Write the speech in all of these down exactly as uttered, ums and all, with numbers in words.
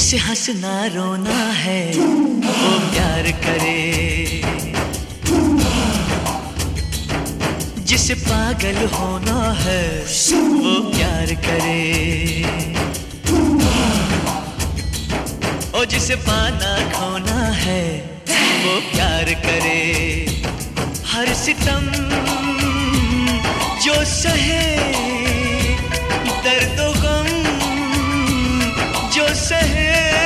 जिसे हंसना रोना है वो प्यार करे, जिसे पागल होना है वो प्यार करे, और जिसे पाना खोना है वो प्यार करे। हर सितम जो सहे, दर्द गम जो सहे,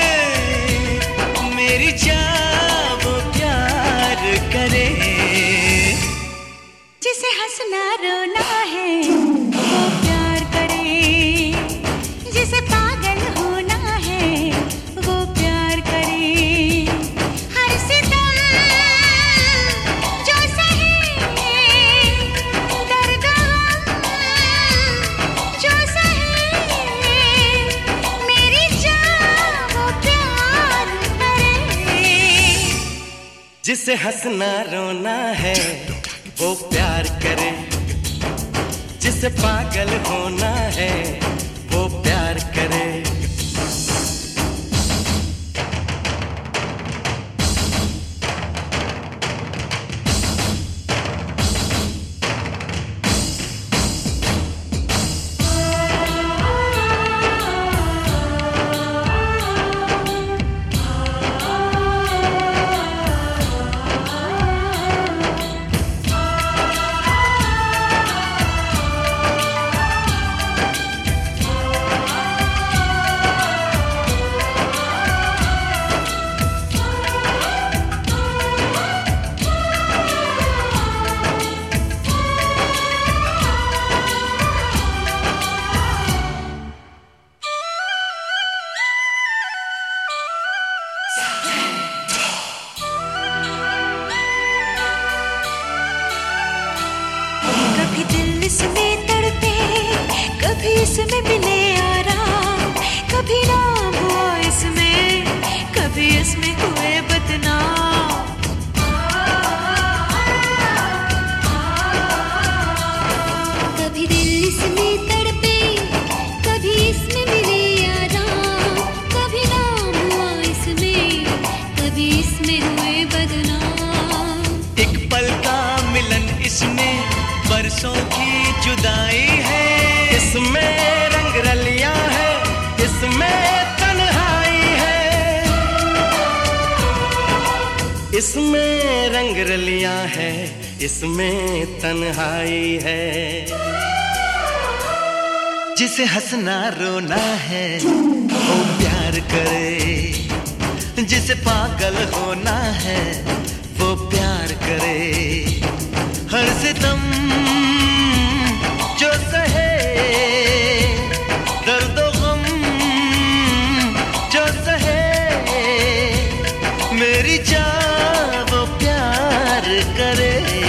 मेरी जान वो प्यार करे। जिसे हंसना रोना है वो प्यार करे, जिसे पागल होना है वो प्यार करे। हर सितम जो सहे, दर्द जो सहे, मेरी जान वो प्यार करे। जिसे हंसना रोना है वो प्यार करे, जिसे पागल होना है वो प्यार करे। कभी दिल इसमें तड़पे, कभी इसमें मिले आराम, कभी नाम हुआ इसमें, कभी इसमें हुए बदनाम। कभी दिल इसमें तड़पे, कभी इसमें मिले आराम, कभी नाम हुआ इसमें, कभी इसमें हुए बदनाम। एक पल का मिलन इसमें बरसों की जुदाई है, इसमें रंग रलियां है, इसमें तन्हाई है, इसमें रंग रलियां है, इसमें तन्हाई है। जिसे हंसना रोना है वो प्यार करे, जिसे पागल होना है वो प्यार करे। हर सितम जो सहे, दर्द गम जो सहे, मेरी जान वो प्यार करे।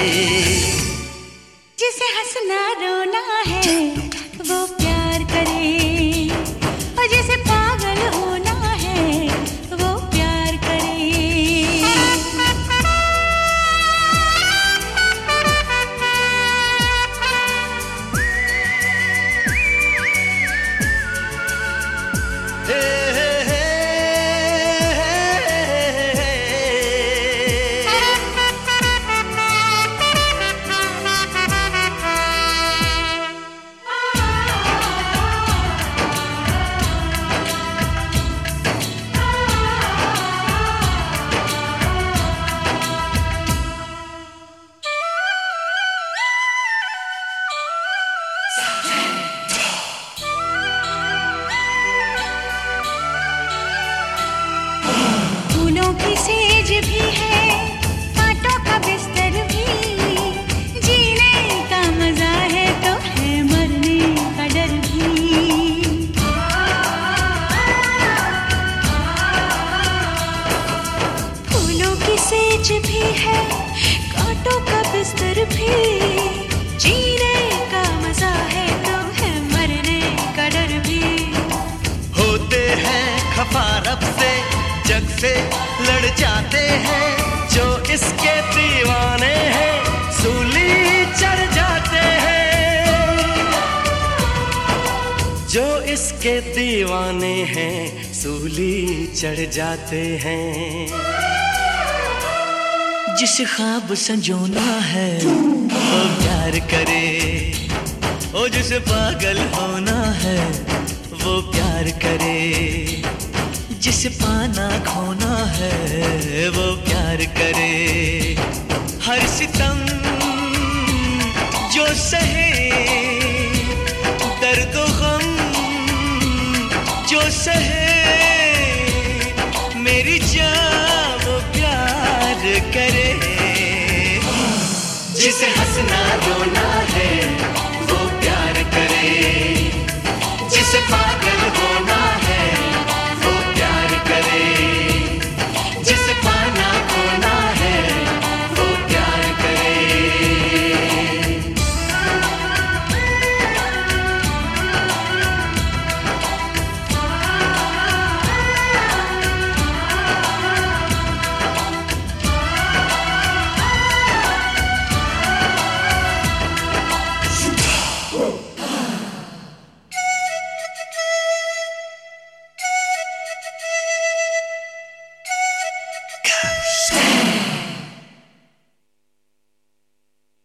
जिसे हंसना रोना है वो प्यार करे, और जिसे पागल होना है वो प्यार करे। फूलों की सेज भी है, कांटों का बिस्तर भी, जीने का मजा है तो है मरने का डर भी। फूलों की सेज भी है, कांटों का बिस्तर भी, जीने का मजा है तो है मरने का डर भी। होते हैं खफा रब से, जग से लड़ जाते हैं, जो इसके दीवाने हैं सूली चढ़ जाते हैं, जो इसके दीवाने हैं सूली चढ़ जाते हैं। जिसे ख्वाब संजोना है वो प्यार करे, ओ जिसे पागल होना है वो प्यार करे, जिसे पाना खोना है वो प्यार करे। हर सितम जो सहे, दर्द गम जो सहे, मेरी जान वो प्यार करे। जिसे हंसना रोना